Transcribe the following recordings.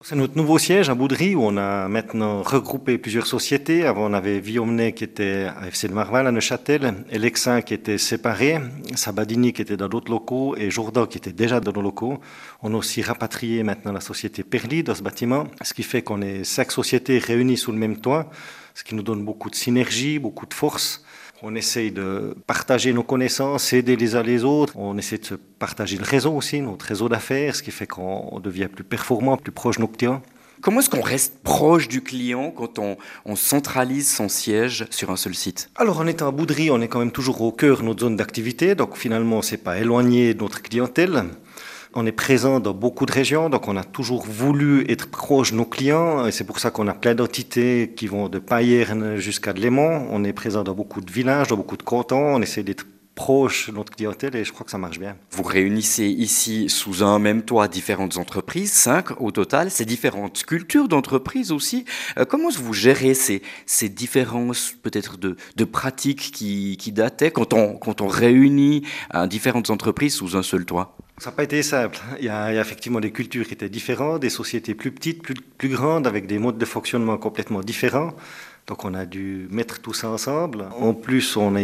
C'est notre nouveau siège à Boudry où on a maintenant regroupé plusieurs sociétés. Avant, on avait Viomnet qui était à FC de Marval à Neuchâtel, Elexin qui était séparé, Sabadini qui était dans d'autres locaux et Jourdan qui était déjà dans nos locaux. On a aussi rapatrié maintenant la société Perli dans ce bâtiment, ce qui fait qu'on est 5 sociétés réunies sous le même toit, ce qui nous donne beaucoup de synergie, beaucoup de force. On essaye de partager nos connaissances, aider les uns les autres. On essaie de se partager le réseau aussi, notre réseau d'affaires, ce qui fait qu'on devient plus performant, plus proche de nos clients. Comment est-ce qu'on reste proche du client quand on centralise son siège sur un seul site? Alors en étant à Boudry, on est quand même toujours au cœur de notre zone d'activité, donc finalement c'est pas éloigné de notre clientèle. On est présent dans beaucoup de régions, donc on a toujours voulu être proche de nos clients et c'est pour ça qu'on a plein d'entités qui vont de Payerne jusqu'à de Léman. On est présent dans beaucoup de villages, dans beaucoup de cantons, on essaie d'être proche de notre clientèle et je crois que ça marche bien. Vous réunissez ici sous un même toit différentes entreprises, 5 au total, ces différentes cultures d'entreprises aussi. Comment vous gérez ces différences peut-être de pratiques qui dataient quand on réunit différentes entreprises sous un seul toit? Ça n'a pas été simple. Il y a effectivement des cultures qui étaient différentes, des sociétés plus petites, plus grandes, avec des modes de fonctionnement complètement différents. Donc on a dû mettre tout ça ensemble. En plus, on a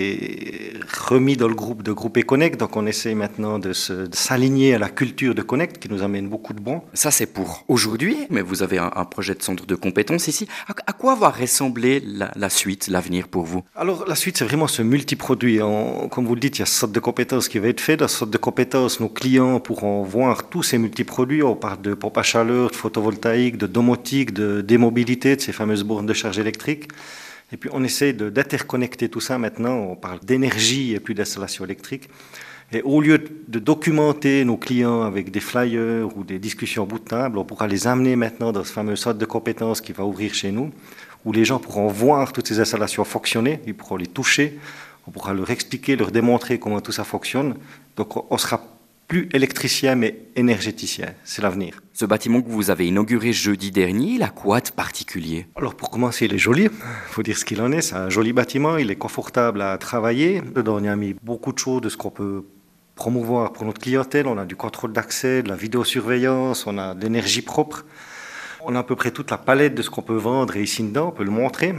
été remis dans le groupe de Groupe Connect, donc on essaie maintenant de s'aligner à la culture de Connect qui nous amène beaucoup de bons. Ça c'est pour aujourd'hui, mais vous avez un projet de centre de compétences ici. À quoi va ressembler la suite, l'avenir pour vous? Alors la suite, c'est vraiment ce multiproduit. Comme vous le dites, il y a ce centre de compétences qui va être fait. Dans ce centre de compétences, nos clients pourront voir tous ces multiproduits. On parle de pompe à chaleur, de photovoltaïque, de domotique, de démobilité, de ces fameuses bornes de charge électrique. Et puis on essaie d'interconnecter tout ça maintenant. On parle d'énergie et plus d'installation électrique. Et au lieu de documenter nos clients avec des flyers ou des discussions au bout de table, on pourra les amener maintenant dans ce fameux centre de compétences qui va ouvrir chez nous, où les gens pourront voir toutes ces installations fonctionner, ils pourront les toucher, on pourra leur expliquer, leur démontrer comment tout ça fonctionne. Donc on sera plus électricien mais énergéticien, c'est l'avenir. Ce bâtiment que vous avez inauguré jeudi dernier, il a quoi de particulier? Alors pour commencer, il est joli, il faut dire ce qu'il en est, c'est un joli bâtiment, il est confortable à travailler. Dedans, on y a mis beaucoup de choses de ce qu'on peut promouvoir pour notre clientèle. On a du contrôle d'accès, de la vidéosurveillance, on a de l'énergie propre. On a à peu près toute la palette de ce qu'on peut vendre et ici dedans, on peut le montrer.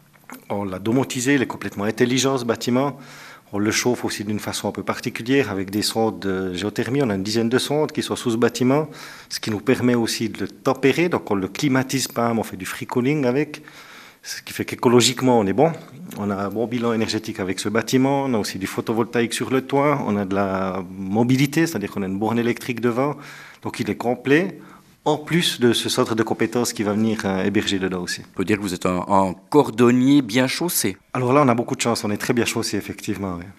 On l'a domotisé, il est complètement intelligent ce bâtiment. On le chauffe aussi d'une façon un peu particulière avec des sondes de géothermie. On a une dizaine de sondes qui sont sous ce bâtiment, ce qui nous permet aussi de le tempérer. Donc on le climatise pas, on fait du free cooling avec, ce qui fait qu'écologiquement on est bon. On a un bon bilan énergétique avec ce bâtiment. On a aussi du photovoltaïque sur le toit. On a de la mobilité, c'est-à-dire qu'on a une borne électrique devant. Donc il est complet. En plus de ce centre de compétences qui va venir héberger dedans aussi. On peut dire que vous êtes un cordonnier bien chaussé. Alors là, on a beaucoup de chance, on est très bien chaussé, effectivement. Oui.